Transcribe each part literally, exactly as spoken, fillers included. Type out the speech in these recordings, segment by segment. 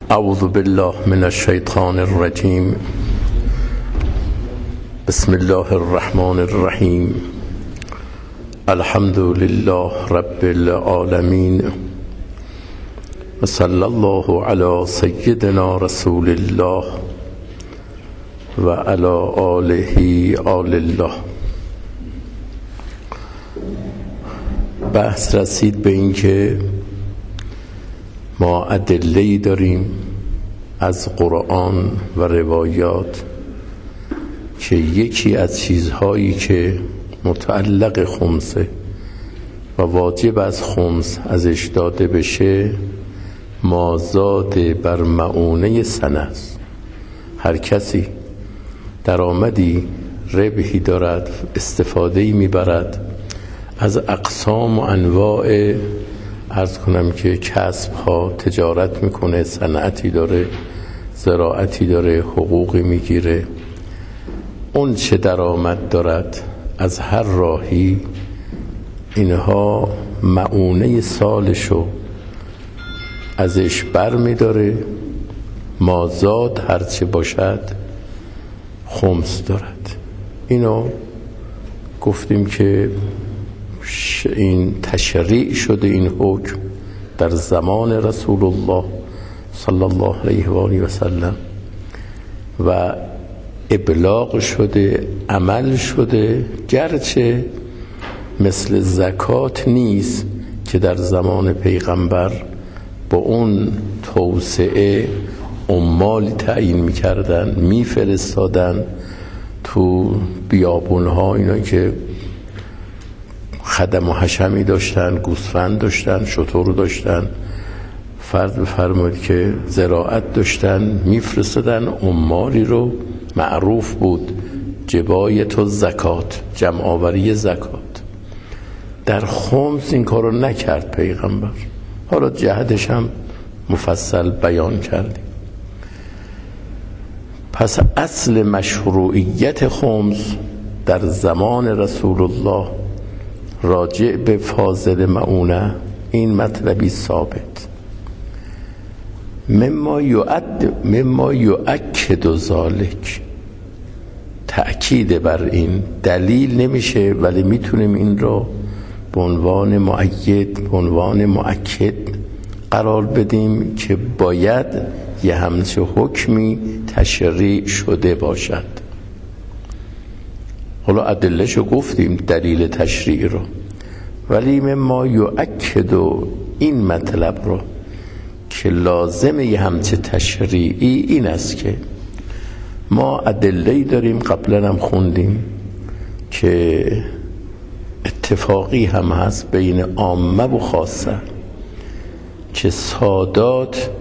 اعوذ بالله من الشیطان الرجیم. بسم الله الرحمن الرحیم. الحمد لله رب العالمین و صلی الله علی سیدنا رسول الله و علی آله آل الله. بحث رسید به این که ما ادله‌ای داریم از قرآن و روایات که یکی از چیزهایی که متعلق خمسه و واجب از خمس ازش داده بشه مازاد بر معونه سنه است. هر کسی درآمدی ربحی دارد، استفاده‌ای میبرد از اقسام و انواع، عرض کنم که کسب ها، تجارت میکنه، صنعتی داره، زراعتی داره، حقوقی میگیره، اون چه درآمد دارد از هر راهی، اینها معونه سالشو ازش بر میداره، مازاد هرچه باشد خمس دارد. اینو گفتیم که این تشریع شده، این حکم در زمان رسول الله صلی الله علیه و آله و سلم و ابلاغ شده، عمل شده، گرچه مثل زکات نیست که در زمان پیغمبر با اون توسعه عمالی تعیین میکردن، میفرستادن تو بیابونها، اینا که خدم و حشمی داشتن، گوسفند داشتن، شتر داشتن، فرض بفرمایید که زراعت داشتن، میفرستادن عمالی رو. معروف بود جبایت و زکات، جمع آوری زکات. در خمس این کارو نکرد پیغمبر، حالا جهتش هم مفصل بیان کردیم. پس اصل مشروعیت خمس در زمان رسول الله راجع به فاضل معونه این مطلبی ثابت. مما یؤد مما یؤکد ذالک، تأکید بر این، دلیل نمیشه ولی میتونیم این رو به عنوان مؤید، به عنوان مؤکد قرار بدیم که باید یه همچه حکمی تشریع شده باشد. حالا ادله‌شو گفتیم، دلیل تشریع رو، ولی مما یؤکد این مطلب رو که لازم یه همچه تشریعی این است که ما ادله‌ای داریم، قبلا هم خوندیم که اتفاقی هم هست بین عامه و خاصه، که سادات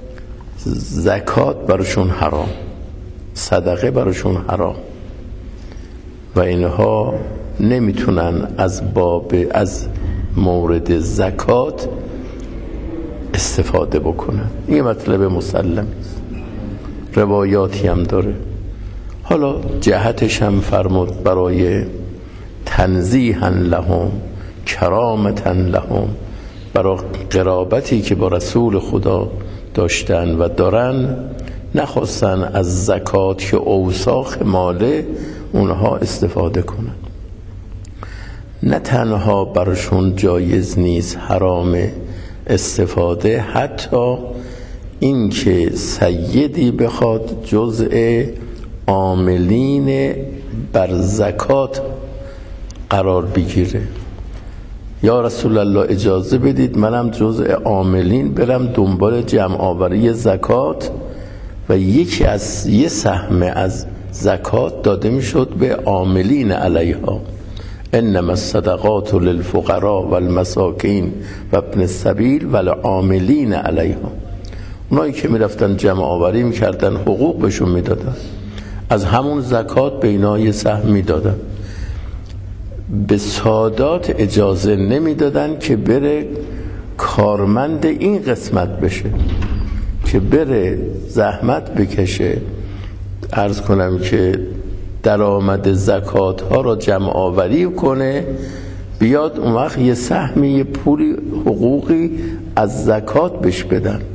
زکات براشون حرام، صدقه براشون حرام و اینها نمیتونن از باب از مورد زکات استفاده بکنن. این مطلب مسلم است، روایاتی هم داره. حالا جهتش هم فرمود برای تنزیها لهم، کرامتا لهم، برای قرابتی که با رسول خدا داشتن و دارن، نخواستن از زکات که اوساخ ماله اونها استفاده کنن. نه تنها برشون جایز نیست، حرام استفاده، حتی این که سیدی بخواد جزء عاملین بر زکات قرار بگیره، یا رسول الله اجازه بدید منم جزء عاملین برم دنبال جمع آوری زکات و یکی از یه سهم از زکات داده میشد به عاملین علیها. انما الصدقات للفقراء والمساکین و ابن السبیل والعاملین علیها. اونایی که میرفتن جمع آوری میکردن، حقوق بهشون میدادن، از همون زکات به اینا یه سهم میدادن. به سادات اجازه نمیدادن که بره کارمند این قسمت بشه، که بره زحمت بکشه، عرض کنم که درآمد زکات ها را جمع آوری کنه، بیاد اون وقت یه سهمی، یه پولی، حقوقی از زکات بهش بدن.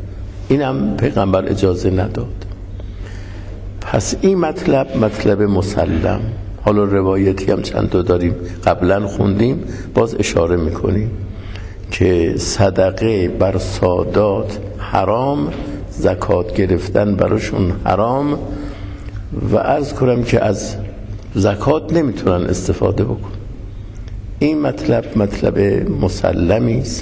اینم پیغمبر اجازه نداد. پس این مطلب مطلب مسلم. حالا روایتی هم چند تا داریم، قبلا خوندیم، باز اشاره میکنیم که صدقه بر سادات حرام، زکات گرفتن براشون حرام و عرض کنم که از زکات نمیتونن استفاده بکن. این مطلب مطلب مسلمی است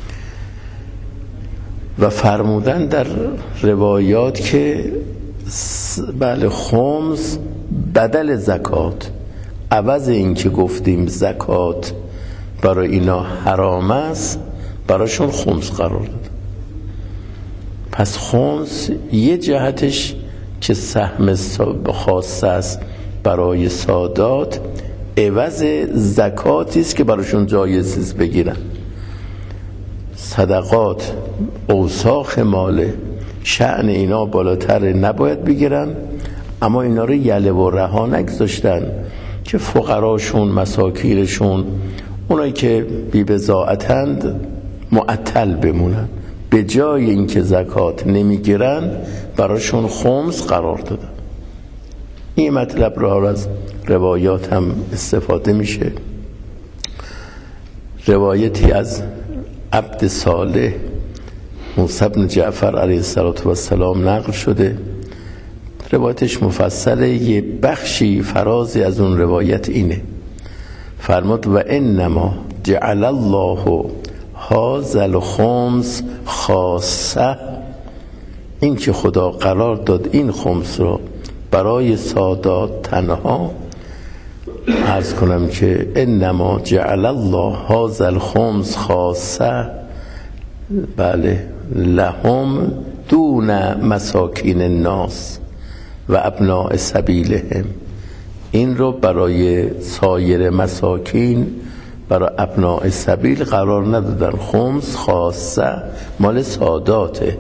و فرمودن در روایات که بله خمس بدل زکات، عوض این که گفتیم زکات برای اینا حرام است براشون خمس قرار داد. پس خمس یه جهتش که سهم خاص است برای سادات، عوض زکاتی است که براشون جایز است بگیرن. صدقات اوساخ مال، شأن اینا بالاتر، نباید بگیرن، اما اینا رو یله و رها نگذاشتن که فقراشون، مساکینشون، اونایی که بی بضاعتند معطل بمونن. به جای اینکه زکات نمیگیرن براشون خمس قرار دادن. این مطلب را از روایات هم استفاده میشه. روایتی از عبد صالح موسی بن جعفر علیه السلام نقل شده، روایتش مفصله، یه بخشی فرازی از اون روایت اینه. فرمود و انما جعل الله هذا الخمس خاصه، این که خدا قرار داد این خمس رو برای سادات تنها. عرض کنم که انما جعل الله هذا الخمس خاصه، بله، لهم دون مساکین الناس و ابناء سبیلهم، این رو برای سایر مساکین، برای ابناء سبیل قرار ندادن. خمس خاصه مال ساداته،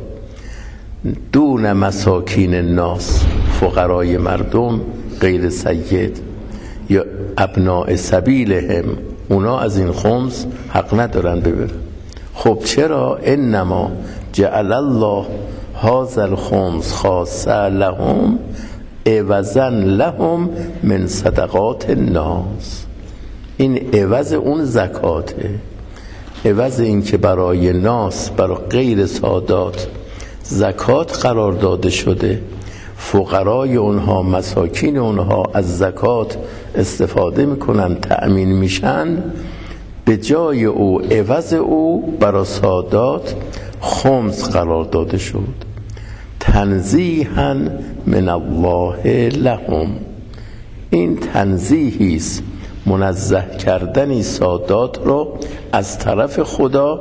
دون مساکین الناس، فقرای مردم غیر سید، یا ابناء سبیلهم، اونا از این خمس حق ندارن ببرن. خب چرا؟ انما جعل الله هذا الخمس خاصه لهم عوضا لهم من صدقات الناس، این عوض اون زکاته، عوض این که برای ناس، برای غیر سادات زکات قرار داده شده، فقرای اونها، مساکین اونها از زکات استفاده میکنن، تأمین میشن، به جای او عوض او برای سادات خمس قرار داده شد. تنزیها من الله لهم، این تنزیهی است، منزه کردنی سادات رو از طرف خدا،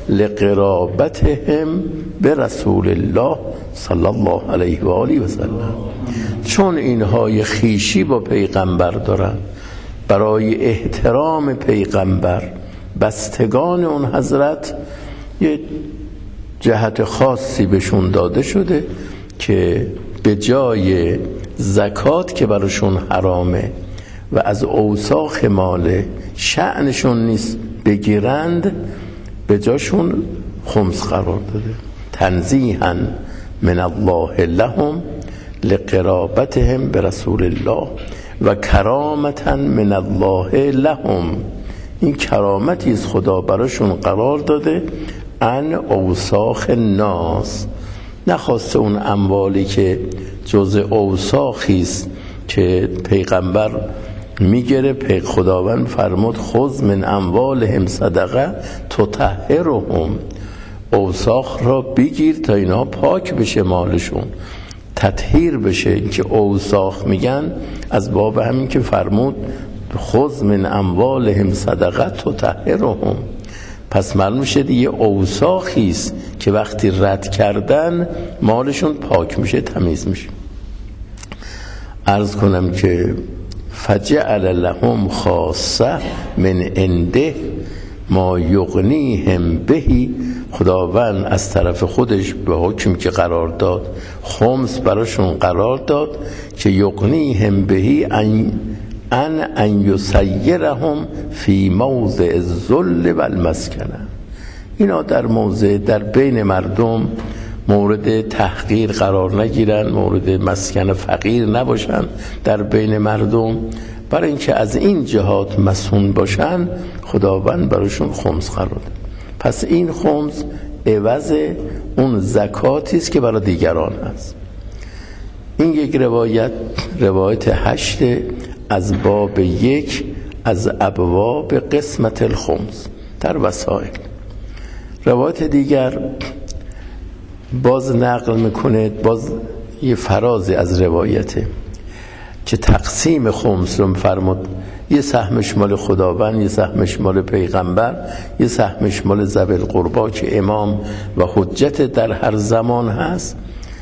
لقرابتهم به رسول الله صلی الله علیه و آله و سلم، چون اینها یه خویشی با پیغمبر دارن، برای احترام پیغمبر بستگان اون حضرت یه جهت خاصی بهشون داده شده که به جای زکات که براشون حرامه و از اوساخ مال شأنشون نیست بگیرند، به جاشون خمس قرار داده. تنزیها من الله لهم لقرابتهم برسول الله و کرامتا من الله لهم، این کرامتی از خدا براشون قرار داده، ان اوساخ الناس، نخواسته اون اموالی که جز اوساخی است که پیغمبر میگره، پی خداوند فرمود خذ من اموالهم صدقه تطهرهم، اوساخ را بگیر تا اینا پاک بشه، مالشون تطهیر بشه. که اوساخ میگن از باب همین که فرمود خذ من اموالهم صدقه تطهرهم، پس معلوم شد یه اوساخی است که وقتی رد کردن مالشون پاک میشه، تمیز میشه. عرض کنم که فجعل لهم خاصه من عنده ما یغنیهم بهی، خداوند از طرف خودش به حکم که قرار داد خمس براشون قرار داد که یغنیهم بهی ان ان ان یسیرهم فی موضع الذل و المسکنه، اینا در موضع، در بین مردم مورد تحقیر قرار نگیرن، مورد مسکن فقیر نباشن در بین مردم، برای اینکه از این جهات مسئول باشن خداوند براشون خمس قرار داد. پس این خمس عوض اون زکاتی است که برای دیگران هست. این یک روایت، روایت هشت از باب یک از ابواب قسمت الخمس در وسائل. روایت دیگر باز نقل میکنه، باز یه فرازی از روایته که تقسیم خمس رو فرمود، یه سهمش مال خداوند، یه سهمش مال پیغمبر، یه سهمش مال ذوی القربا که امام و حجت در هر زمان هست،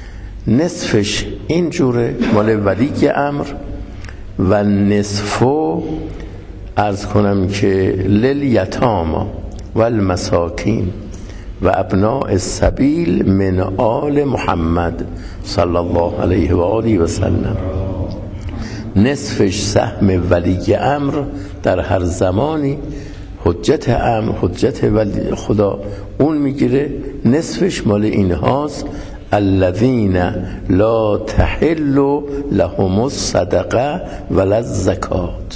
نصفش این جوره مال ولی امر و نصفو عرض کنم که للیتاما و المساکین و ابناء السبیل من آل محمد صلی الله علیه و آله و سلم. نصفش سهم ولی امر در هر زمانی، حجت امر، حجت ولی خدا اون میگیره، نصفش مال این هاست. الذین لا تحل لهم الصدقه ولا الزکات.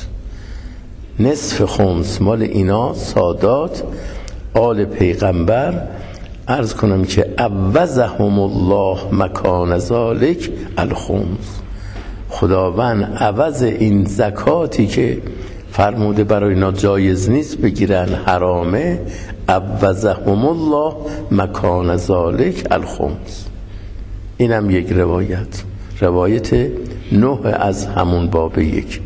نصف خمس مال اینا سادات آل پیغمبر، عرض کنم که عوضهم الله مکان ذالک الخمس. خداوند عوض این زکاتی که فرموده برای اینا جایز نیست بگیرن، حرامه، عوضهم الله مکان ذالک الخمس. اینم یک روایت، روایت نه از همون باب یک.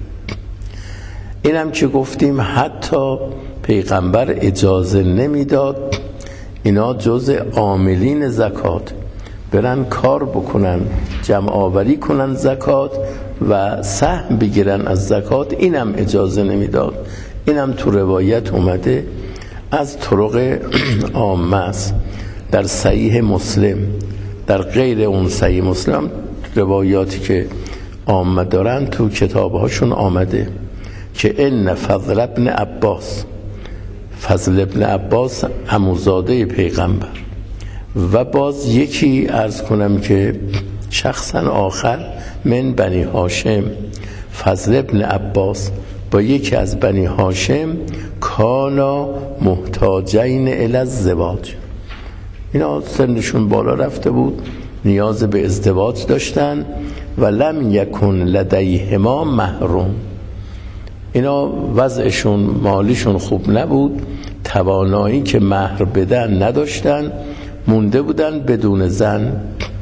اینم که گفتیم حتی پیغمبر اجازه نمیداد اینا جز عاملین زکات برن کار بکنن، جمع آوری کنن زکات و سهم بگیرن از زکات، اینم اجازه نمیداد. اینم تو روایت اومده از طرق عامه است در صحیح مسلم، در غیر اون صحیح مسلم روایاتی که عامه دارن تو کتابهاشون آمده که ان فضل ابن عباس، فضل ابن عباس عموزاده پیغمبر، و باز یکی عرض کنم که شخصا آخر من بنی هاشم، فضل ابن عباس با یکی از بنی هاشم کانا محتاجین الی الزواج. اینا سنشون بالا رفته بود، نیاز به ازدواج داشتن و لم یکن لدیهما محروم. اینا وضعشون مالیشون خوب نبود، توانایی که مهر بدن نداشتن، مونده بودن بدون زن.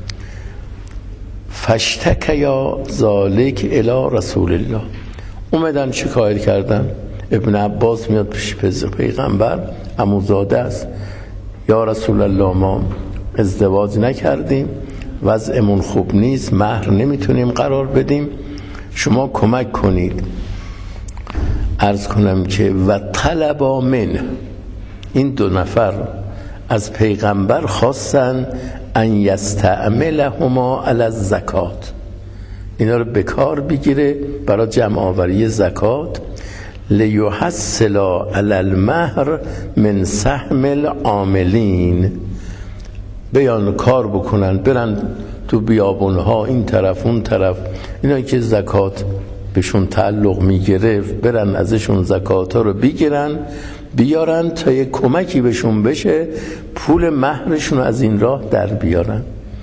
فشتک یا ذالک الی رسول الله، اومدن شکایت کردن. ابن عباس میاد پیش پیغمبر، عموزاده است، یا رسول الله ما ازدواج نکردیم، وضعمون خوب نیست، مهر نمیتونیم قرار بدیم، شما کمک کنید. عرض کنم که و طلبا من، این دو نفر از پیغمبر خواستن ان یستعملهما علی الزکات، اینا رو به کار بگیره برای جمع آوری زکات. لیحصلا علی المهر من سهم العاملین، بیان کار بکنن، برن تو بیابونها این طرف اون طرف، اینا که زکات بهشون تعلق میگیره برن ازشون زکات ها رو بگیرن بیارن تا یک کمکی بهشون بشه، پول مهرشون از این راه در بیارن.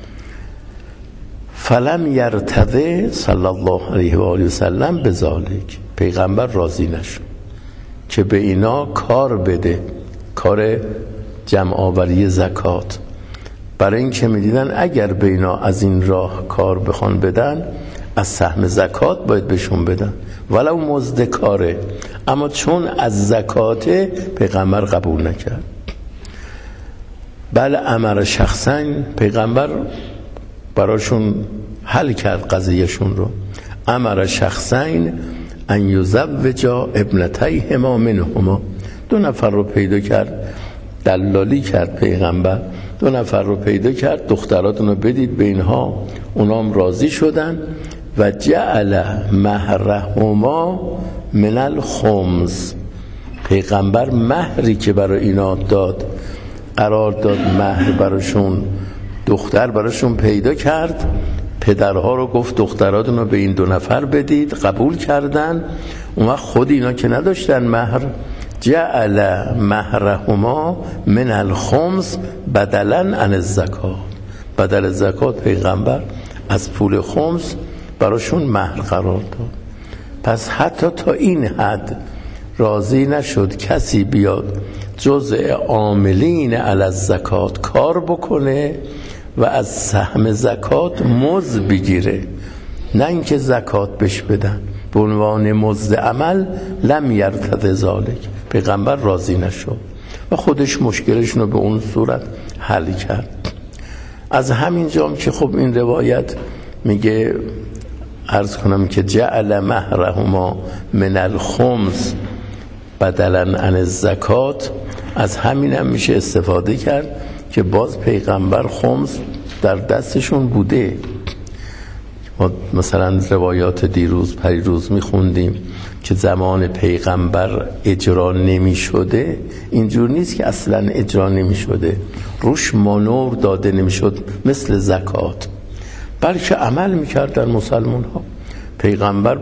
فلم یرتضی صلی الله علیه و آله و سلم بذالک، پیغمبر راضی نشد که به اینا کار بده، کار جمع آوری زکات، برای این که میدیدن اگر به اینا از این راه کار بخوان بدن از سهم زکات باید بهشون بدن ولو مزد کاره، اما چون از زکات پیغمبر قبول نکرد. بله امر شخصا، پیغمبر براشون حل کرد قضیهشون رو. امر شخصین ان یزوجا ابنتیهما منهما، دو نفر رو پیدا کرد، دلالی کرد پیغمبر، دو نفر رو پیدا کرد دختراتون رو بدید به اینها، اونام راضی شدن و جعل مهرهما من الخمس، پیغمبر مهری که برای اینا داد قرار داد مهر براشون دختر براشون پیدا کرد، پدرها رو گفت دختراتون رو به این دو نفر بدید، قبول کردن. اون وقت خود اینا که نداشتن مهر، جعل مهرهما من الخمس بدلا عن الزکات، بدل زکات پیغمبر از پول خمس براشون مهر قرار داد. پس حتی تا این حد راضی نشد کسی بیاد جزء عاملین علی الزکات کار بکنه و از سهم زکات مزد بگیره، نه اینکه زکات بش بدن به عنوان مزد عمل. لم یرتضی ذلک، پیغمبر راضی نشد و خودش مشکلش رو به اون صورت حل کرد. از همین جام که خب این روایت میگه، عرض کنم که جعل مهرهما من الخمس بدلا عن الزکات، از همین هم میشه استفاده کرد که باز پیغمبر خمس در دستشون بوده. ما مثلا روایات دیروز پریروز میخوندیم که زمان پیغمبر اجرا نمی شده، اینجور نیست که اصلا اجرا نمی شده، روش مانور داده نمی شد مثل زکات، بلکه عمل میکردن مسلمان ها. پیغمبر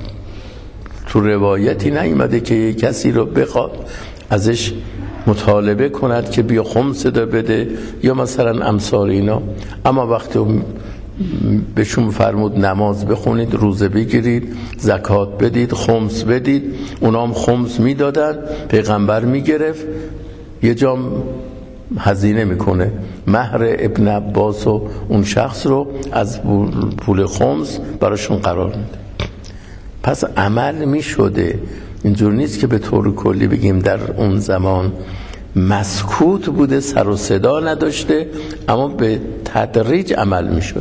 تو روایتی نیامده که کسی رو بخواد ازش مطالبه کند که بیا خمس ده بده یا مثلا امثال اینا، اما وقتی بهشون فرمود نماز بخونید، روزه بگیرید، زکات بدید، خمس بدید، اونا هم خمس میدادن، پیغمبر میگرفت، یه جام هزینه میکنه، مهر ابن عباس و اون شخص رو از پول خمس براشون قرار میده. پس عمل میشده، اینجور نیست که به طور کلی بگیم در اون زمان مسکوت بوده، سر و صدا نداشته، اما به تدریج عمل میشد.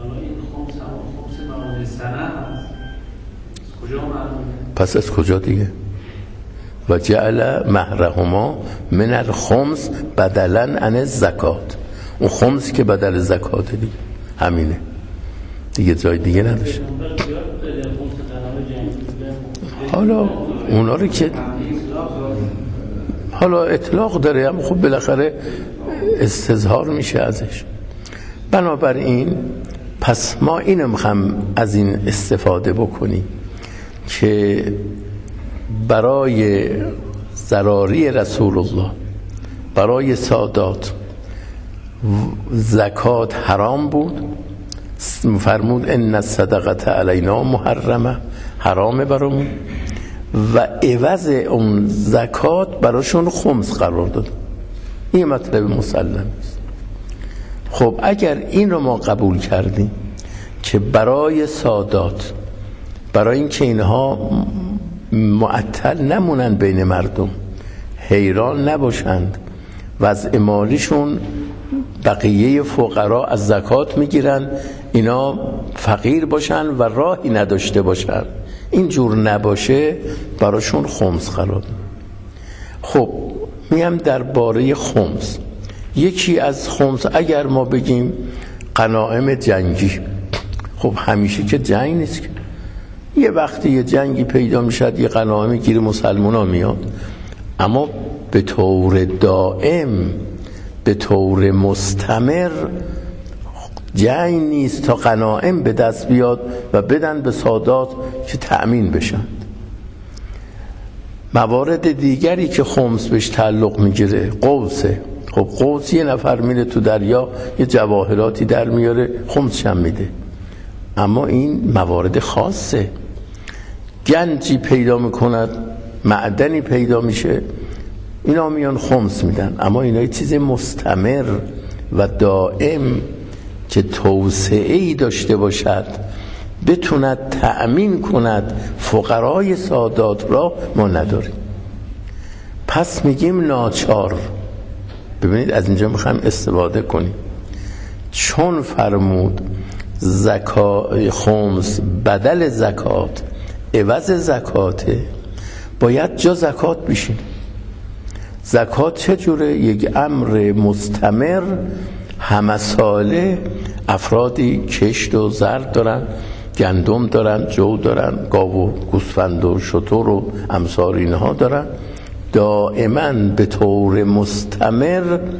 پس از کجا دیگه؟ و جعل مهرهما من الخمس بدلا عن الزکات، اون خمس که بدل زکات دیگه، همینه دیگه، جای دیگه نداشت. حالا اونا رو که حالا اطلاق داره، هم خب بالاخره استظهار میشه ازش. بنابراین پس ما اینو میخوام از این استفاده بکنیم که برای ضراری رسول الله، برای سادات زکات حرام بود، فرمود ان الصدقه علینا محرمه، حرامه برامون، و عوض اون زکات براشون خمس قرار داد. این مطلب مسلم است. خب اگر این رو ما قبول کردیم که برای سادات، برای اینکه اینها معطل نمونن بین مردم، حیران نباشند، وضع مالیشون بقیه فقرا از زکات میگیرن، اینا فقیر باشن و راهی نداشته باشن، اینجور نباشه، براشون خمس قرار. خب میم درباره خمس، یکی از خمس اگر ما بگیم غنایم جنگی، خب همیشه که جنگ نیست که، یه وقتی یه جنگی پیدا میشد یه غنایم گیر مسلمان ها میاد، اما به طور دائم، به طور مستمر جنگ نیست تا غنایم به دست بیاد و بدن به سادات که تأمین بشن. موارد دیگری که خمس بهش تعلق میگیره قوسه. خب قوس یه نفر میره تو دریا یه جواهراتی در میاره، خمسش هم میده، اما این موارد خاصه. گنجی پیدا میکند، معدنی پیدا میشه، اینا میان خمس میدن، اما اینا یه چیز مستمر و دائم که توسعه‌ای داشته باشد، بتوند تأمین کند فقرای سادات را، ما نداریم. پس میگیم ناچار. ببینید از اینجا میخوایم استفاده کنیم، چون فرمود زکات خمس بدل زکات عوض زکاته، باید جا زکات بشین. زکات چجوره؟ یک امر مستمر همه ساله. افرادی کشت و زرد دارن، گندم دارن، جو دارن، گاو و گوسفند و شتر و امثال اینها دارن، دائما به طور مستمر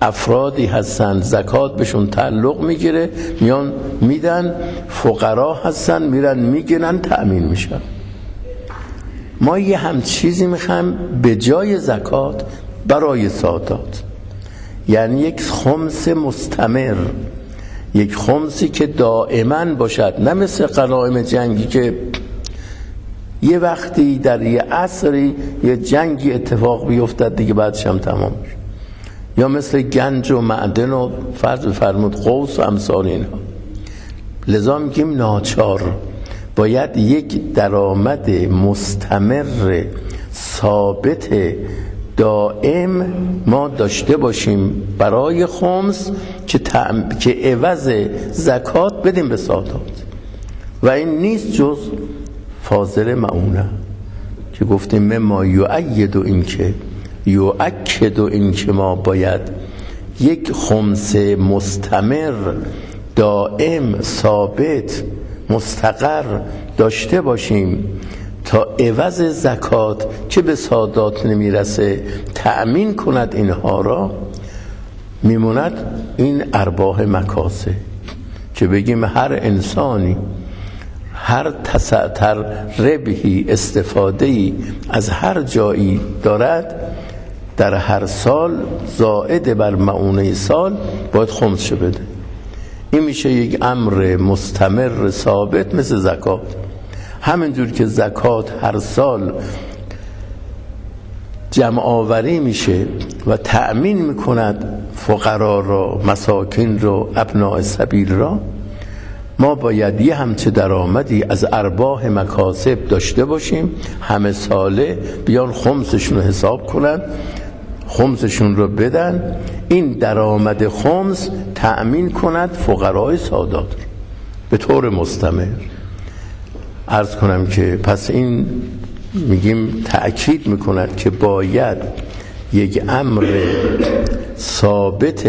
افرادی هستن زکات بهشون تعلق میگیره، میان میدن، فقرا هستن میرن میگیرن تأمین میشن. ما یه هم چیزی میخوایم به جای زکات برای سادات، یعنی یک خمس مستمر، یک خمسی که دائما باشد، نه مثل غنایم جنگی که یه وقتی در یه عصری یه جنگی اتفاق بیفتد دیگه بعدش هم تمام میشه، یا مثل گنج و معدن و فرض فرمود قوس و امثال اینها. لذا میگیم ناچار باید یک درآمد مستمر ثابت دائم ما داشته باشیم برای خمس که تعم... که عوض زکات بدیم به سادات. و این نیست جز فاضل معونه که گفتیم ما یؤید این که یؤکد این که ما باید یک خمس مستمر دائم ثابت مستقر داشته باشیم تا عوض زکات که به سادات نمیرسه تأمین کند اینها را. میموند این ارباح مکاسب که بگیم هر انسانی هر تسعتر ربحی استفادهی از هر جایی دارد در هر سال زائد بر معونه سال باید خمس بده. این میشه یک امر مستمر ثابت مثل زکات. همینجور که زکات هر سال جمع آوری میشه و تأمین میکند فقرا را، مساکین را، ابناء سبیل را، ما باید یه همچه درآمدی از ارباح مکاسب داشته باشیم. همه ساله بیان خمسشون رو حساب کنن، خمسشون رو بدن، این درآمد خمس تأمین کند فقرای سادات به طور مستمر. عرض کنم که پس این میگیم تأکید میکند که باید یک امر ثابت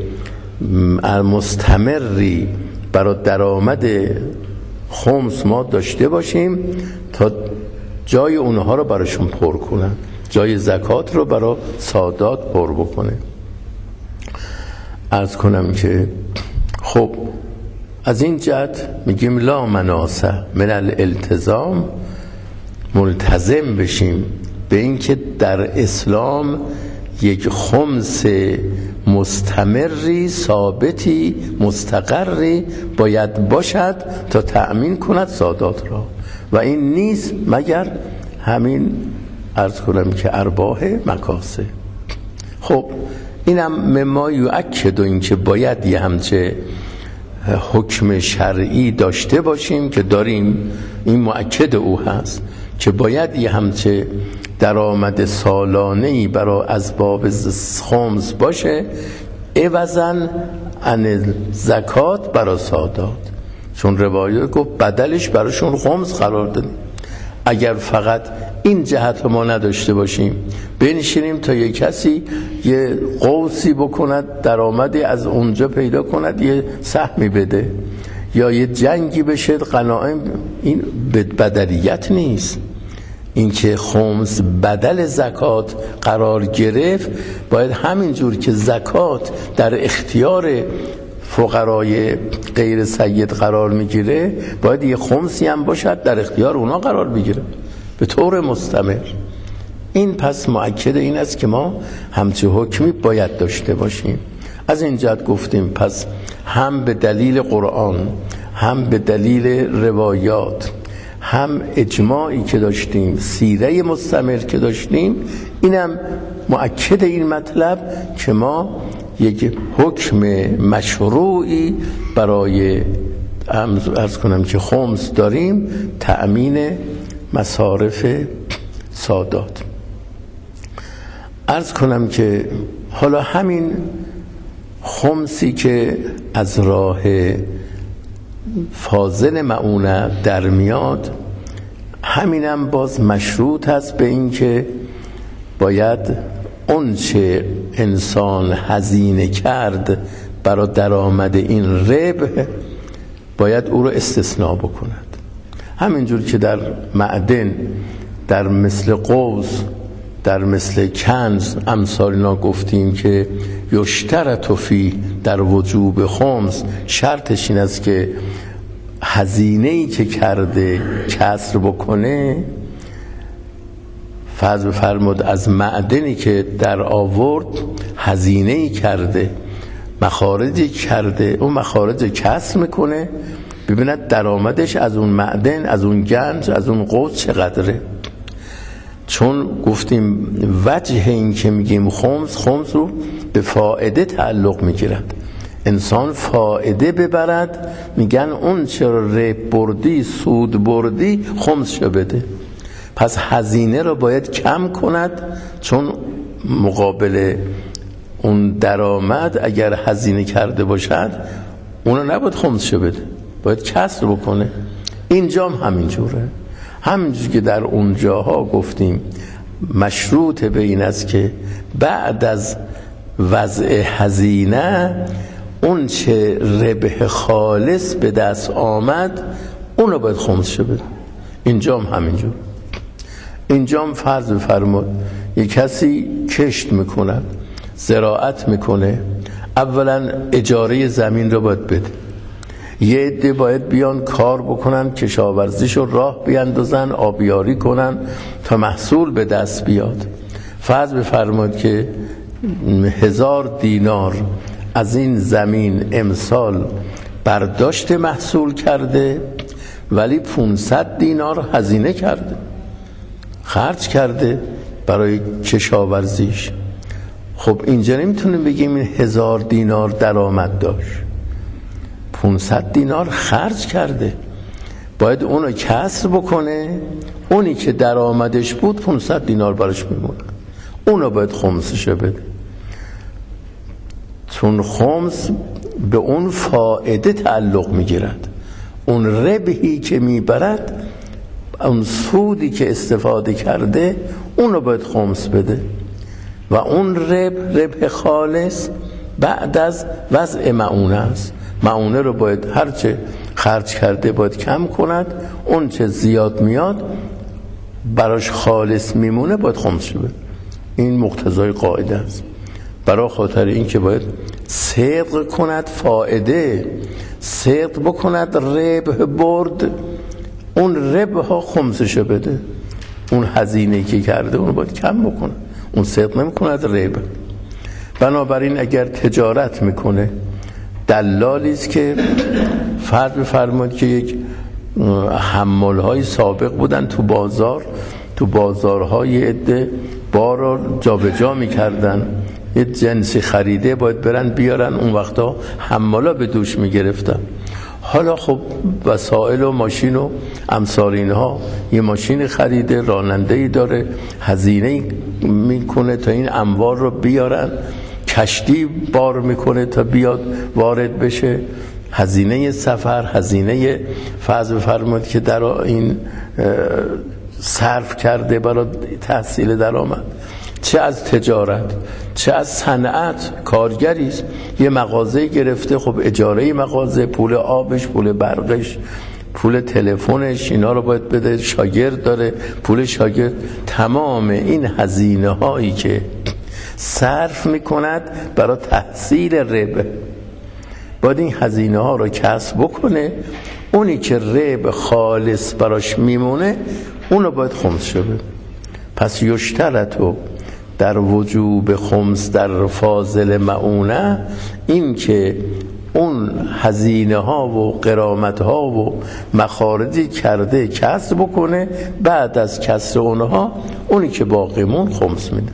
مستمری برای درآمد خمس ما داشته باشیم تا جای اونها رو براشون پر کنن، جای زکات رو برای سادات پر بکنه. عرض کنم که خب از این جهت میگیم لا مناسه من الالتزام، ملتزم بشیم به این که در اسلام یک خمس مستمری ثابتی مستقری باید باشد تا تأمین کند سادات را، و این نیست مگر همین عرض کنم که ارباح مکاسب. خب اینم مما یؤکد، این که باید یه همچه حکم شرعی داشته باشیم که داریم، این مؤکد او هست که باید یه همچه درآمد سالانه‌ای برای اسباب خمس باشه عوضاً عن زکات برای سادات، چون روایت گفت بدلش براشون خمس قرار دادیم. اگر فقط این جهت رو ما نداشته باشیم، بنشینیم تا یک کسی یه قوسی بکند درآمدی از اونجا پیدا کند یه سهمی بده، یا یه جنگی بشه غنایم، این بدلیت نیست. این که خمس بدل زکات قرار گرفت، باید همینجور که زکات در اختیار فقرای غیر سید قرار میگیره، باید یه خمسی هم باشد در اختیار اونا قرار بگیره به طور مستمر. این پس مؤکد این است که ما همچه حکمی باید داشته باشیم. از این جهت گفتیم پس هم به دلیل قرآن، هم به دلیل روایات، هم اجماعی که داشتیم، سیره مستمر که داشتیم، اینم مؤکد این مطلب که ما یک حکم مشروعی برای عرض کنم که خمس داریم، تأمین مصارف سادات. عرض کنم که حالا همین خمسی که از راه فاضل معونه در میاد، همینم باز مشروط هست به این که باید اون چه انسان هزینه کرد برای درآمد این ربح باید او رو استثناء بکند. همینجور که در معدن، در مثل قوس در مثل کنز امثال اینا گفتیم که یشترط فی در وجوب خمس، شرطش این است که هزینه‌ای که کرده کسر بکنه. فرض بفرمود از معدنی که در آورد هزینه‌ای کرده، مخارجی کرده، اون مخارج کسر میکنه، ببیند درآمدش از اون معدن، از اون گنج، از اون قوت چقدره. چون گفتیم وجه این که میگیم خمس، خمس رو به فائده تعلق میگیرد. انسان فائده ببرد، میگن اون چرا رب بردی، سود بردی، خمس شو بده. پس هزینه رو باید کم کند، چون مقابل اون درآمد اگر هزینه کرده باشد اونو نباید خمس شو بده، باید کسر بکنه. اینجا هم همینجوره، همینجور که در اونجاها گفتیم مشروط به این است که بعد از وضع هزینه اون چه ربح خالص به دست آمد اونو باید خمس شو بده. اینجا هم همینجور. اینجا هم فرض بفرمود یک کسی کشت میکنه، زراعت میکنه، اولا اجاره زمین رو باید بده، یه عده باید بیان کار بکنن، کشاورزیش رو راه بیاندازن، آبیاری کنن تا محصول به دست بیاد. فرض بفرمود که هزار دینار از این زمین امسال برداشت محصول کرده، ولی پانصد دینار هزینه کرده، خرج کرده برای کشاورزیش. خب اینجا نمیتونیم بگیم این هزار دینار درآمد داشت، پانصد دینار خرج کرده، باید اونو کسر بکنه، اونی که درآمدش بود پانصد دینار براش میمونه، اونو باید خمسش بده. چون خمس به اون فائده تعلق میگیرد، اون ربحی که میبرد، اون سودی که استفاده کرده، اونو باید خمس بده. و اون ربح ربح خالص بعد از وضع معونه است. معونه رو باید هرچه خرج کرده باید کم کند، اون چه زیاد میاد براش خالص میمونه باید خمس بده. این مقتضای قاعده است. برای خاطر این که باید صدق کند فائده، صدق بکند ربح برد، اون ربح ها خمسش بده. اون هزینه که کرده اون باید کم بکنه، اون صدق نمی کند ربح. بنابراین اگر تجارت میکنه، دلالی است که فرض بفرمایید که یک حمال های سابق بودن تو بازار، تو بازارهای عده بار رو جابجا میکردن، یه جنسی خریده باید برن بیارن، اون وقتا حمالا به دوش میگرفتن. حالا خب وسایل و ماشین و امثال اینها، یه ماشین خریده، راننده‌ای داره، هزینه میکنه تا این انبار رو بیارن، کشتی بار میکنه تا بیاد وارد بشه، هزینه سفر، هزینه فرض بفرمایید که در این صرف کرده برای تحصیل درآمد، چه از تجارت چه از صنعت. کارگری است، یه مغازه گرفته، خب اجاره مغازه، پول آبش، پول برقش، پول تلفنش، اینا رو باید بده، شاگرد داره، پول شاگرد. تمام این هزینه هایی که صرف میکند برای تحصیل ربح، باید این هزینه ها رو کسب بکنه، اونی که ربح خالص براش میمونه اونو باید خمس شده. پس یشترطو در وجوب خمس در فاضل معونه، این که اون هزینه ها و غرامت ها و مخارجی کرده کسب بکنه، بعد از کسب اونها اونی که باقی مون خمس میده.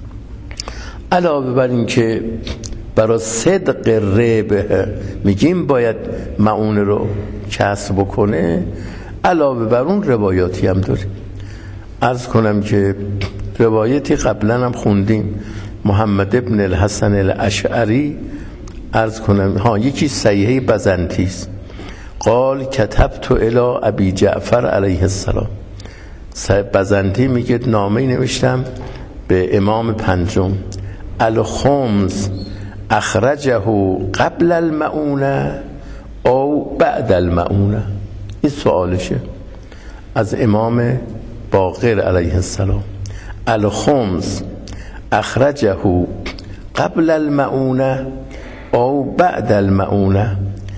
علاوه بر این که برای صدق ربح میگیم باید معونه رو کسب بکنه، علاوه بر اون روایاتی هم داریم. عرض کنم که روایتی قبلا هم خوندیم، محمد ابن الحسن الاشعری، عرض کنم ها یکی صحیحه بزنطی است، قال کتبت الی ابی جعفر علیه السلام. بزنطی میگه نامه نوشتم به امام پنجم، الخمس اخرجه قبل المعونه او بعد المعونه. این سوالشه از امام باقر علیه السلام. الخمس اخرجه قبل المعونه او بعد المعونه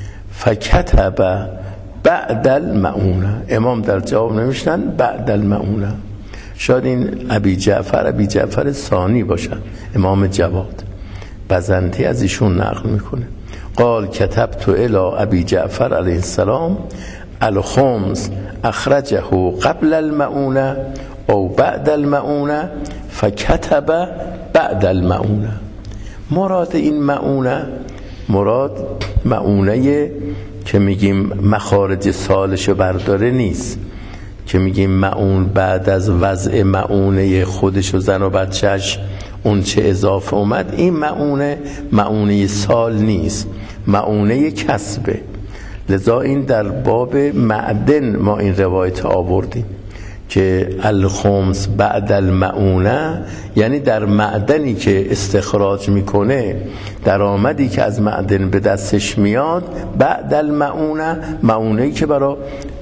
فکتب بعد المعونه. امام در جواب نوشتن بعد المعونه. شاید این ابی جعفر ابی جعفر ثانی باشد، امام جواد. بزنتی از ایشون نقل میکنه. قال کتبت الی ابی جعفر علیه السلام الخمس اخرجه قبل المعونه او بعد المعونه فکتب بعد المعونه. مراد این معونه، مراد معونه که میگیم مخارج سالشو برداره نیست، که میگیم معون بعد از وضع معونه خودش و زن و بچهش اون چه اضافه اومد. این معونه معونه سال نیست، معونه کسبه. لذا این در باب معدن ما این روایت آوردیم که الخمس بعد المعونه، یعنی در معدنی که استخراج میکنه، درآمدی که از معدن به دستش میاد، بعد المعونه، معونه‌ای که برای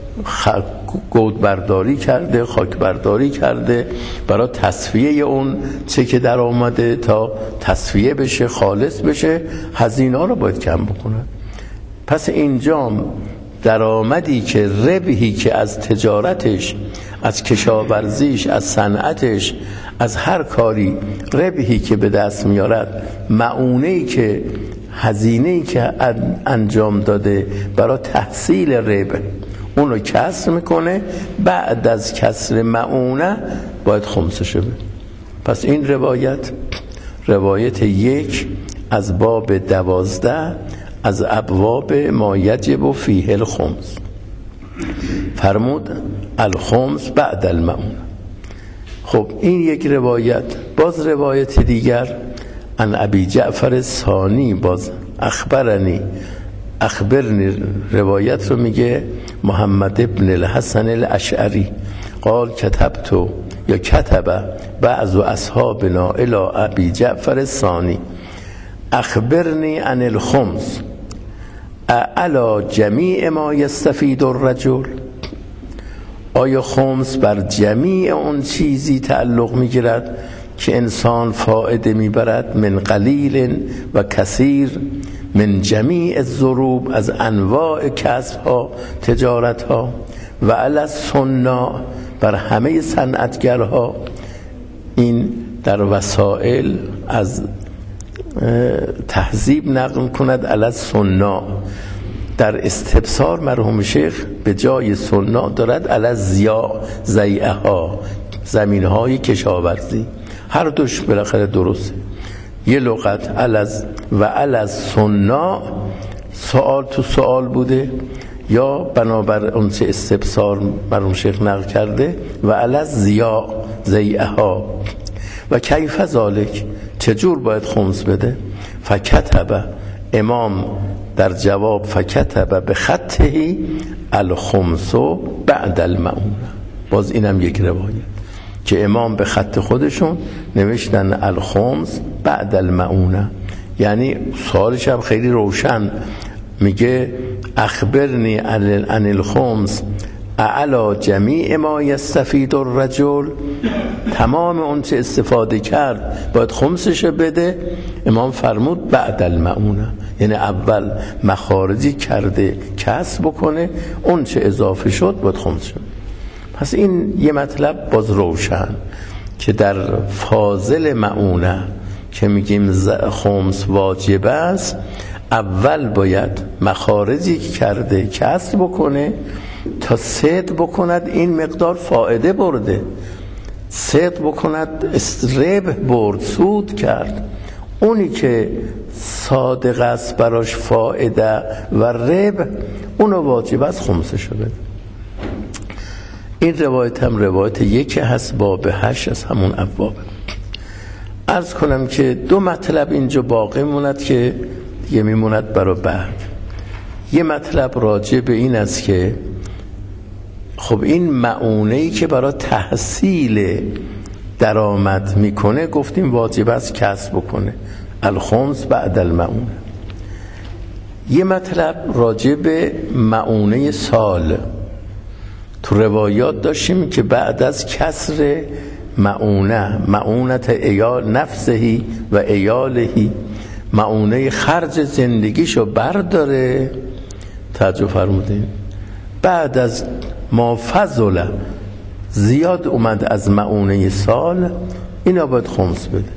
گود برداری کرده، خاک برداری کرده، برای تصفیه اون چه که در آمده تا تصفیه بشه، خالص بشه، هزینه رو باید کم بکنن. پس اینجا درآمدی که ربحی که از تجارتش، از کشاورزیش، از صنعتش، از هر کاری ربحی که به دست میارد، معونه‌ای که هزینه‌ای که انجام داده برای تحصیل ربح اون رو کسر میکنه، بعد از کسر معونه باید خمسش بده. پس این روایت روایت یک از باب دوازده از ابواب ما یجب فیه الخمس. فرمود الخمس بعد المعونه. خب این یک روایت. باز روایت دیگر عن ابی جعفر ثانی، باز اخبرنی اخبرنی روایت رو میگه محمد ابن الحسن الاشعری قال کتبت یا کتب بعض اصحابنا الی ابی جعفر ثانی اخبرنی عن الخمس اعلی جمیع ما یستفید الرجل. آیا خمس بر جمیع اون چیزی تعلق میگیرد که انسان فائده میبرد؟ من قلیل و کثیر، من جمیع الضروب، از انواع کسب ها، تجارت ها، و علی الصناع، بر همه صنعتگرها. این در وسائل از تهذیب نقل کند علی الصناع. در استبصار مرحوم شیخ به جای صناع دارد علی الضیاع، ضیعه ها، زمین های کشاورزی. هر دوش بالاخره درسته. یه لغت علز و علز صناع، سوال تو سوال بوده، یا بنابر اون چه استبصار مرحوم شیخ نقل کرده و علز ضیاع، ضیعه ها. و کیف ذالک، چجور باید خمس بده؟ فکتب، امام در جواب فکتب به خطه الخمس بعد المعونه. باز اینم یک روایت که امام به خط خودشون نوشتن الخمس بعد المعونه. یعنی سوالش هم خیلی روشن، میگه اخبرنی عن الخمس اعلی جمیع ما یستفید الرجل، تمام اون چه استفاده کرد باید خمسش بده. امام فرمود بعد المعونه، یعنی اول مخارجی کرده کسب بکنه، اون چه اضافه شد باید خمسش بده. پس این یه مطلب باز روشن که در فاضل معونه که میگیم خمس واجب است، اول باید مخارجی که کرده کسب بکنه تا صدق بکند این مقدار فائده برده، صدق بکند استرب برد، سود کرد. اونی که صادق است براش فائده و رب، اونو واجب است خمسش بده. این روایت هم روایت یکی هست، باب هشت از همون ابواب. عرض کنم که دو مطلب اینجا باقی موند که دیگه میموند برای بعد. یه مطلب راجع به این است که خب این معونه‌ای که برای تحصیل درآمد میکنه، گفتیم واجب است کسب بکنه، الخمس بعد المعونه. یه مطلب راجع به معونه سال. تو روایات داشتیم که بعد از کسر معونه، معونت ایال نفسهی و ایالهی، معونه خرج زندگیشو برداره. توجه فرمودین؟ بعد از ما فضل زیاد اومد از معونه سال، اینا باید خمس بده.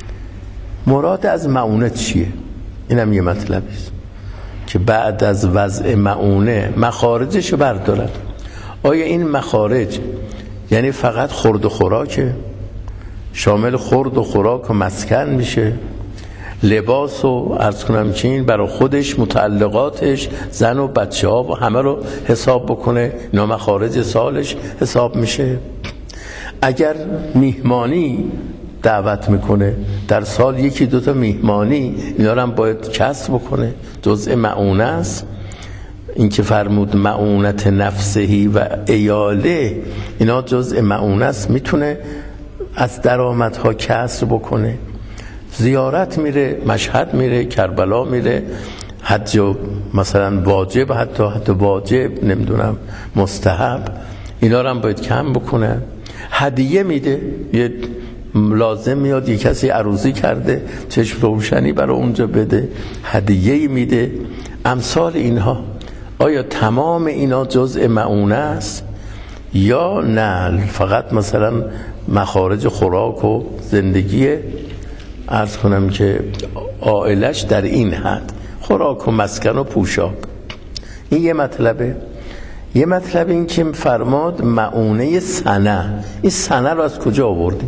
مراد از معونه چیه؟ اینم یه مطلبی است که بعد از وضع معونه مخارجشو بردارن. آیا این مخارج یعنی فقط خورد و خوراکه؟ شامل خورد و خوراک و مسکن میشه، لباس و عرض کنم چین برای خودش، متعلقاتش، زن و بچه ها و همه رو حساب بکنه، اینا مخارج سالش حساب میشه. اگر میهمانی دعوت میکنه در سال یکی دوتا میهمانی، اینا رو هم باید کسب بکنه، جزء معونه است. این که فرمود معونت نفسهی و ایاله، اینا جزء معونه است، میتونه از درآمدها کسب بکنه. زیارت میره، مشهد میره، کربلا میره، حج مثلا واجب، حتی حتی واجب، نمیدونم مستحب، اینا رو هم باید کم بکنه. هدیه میده، یه لازم میاد یه کسی عروسی کرده، چشم روشنی برای اونجا بده، هدیه میده، امثال اینها. آیا تمام اینا جزء معونه است یا نه فقط مثلا مخارج خوراک و زندگی عرض کنم که عائلش در این حد، خوراک و مسکن و پوشاک؟ این یه مطلبه. یه مطلب این که فرماد معونه سنه. این سنه رو از کجا آوردی؟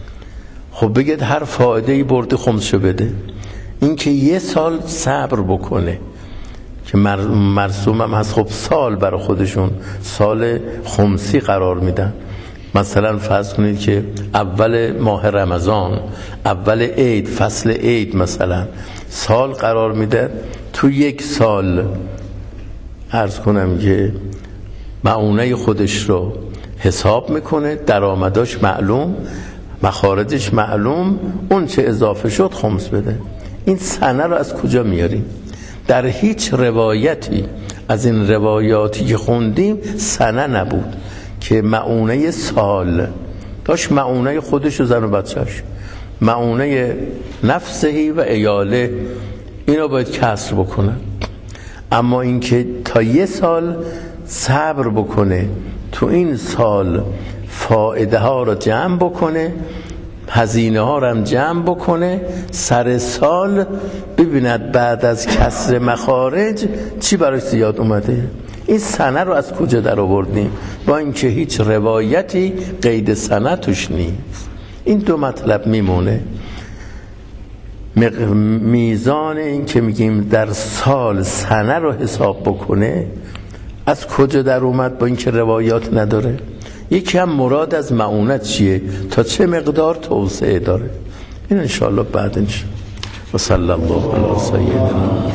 خب بگید هر فایده‌ای برده خمسشو بده. این که یه سال صبر بکنه که مرسوم هم هست. خب سال برای خودشون سال خمسی قرار میدن. مثلا فرض کنید که اول ماه رمضان، اول عید، فصل عید مثلا سال قرار میده، تو یک سال عرض کنم که معونه خودش رو حساب میکنه، درآمداش معلوم، مخارجش معلوم، اون چه اضافه شد خمس بده. این سنه رو از کجا میاریم؟ در هیچ روایتی از این روایاتی که خوندیم سنه نبود که معونه سال داشت، معونه خودش و زن و بچهش، معونه نفسهی و ایاله، اینو باید کسر بکنه. اما اینکه تا یه سال صبر بکنه، تو این سال فائده ها رو جمع بکنه، هزینه ها رو هم جمع بکنه، سر سال ببیند بعد از کسر مخارج چی براش زیاد اومده. این سنه رو از کجا در آوردیم با اینکه هیچ روایتی قید سنه توش نیست؟ این دو مطلب میمونه. میزان این که میگیم در سال سنه رو حساب بکنه از کجا در اومد با اینکه روایات نداره؟ یکی هم مراد از معونت چیه، تا چه مقدار توسعه داره؟ این انشاءالله بعد انشاءالله. و صلی الله علی سیدنا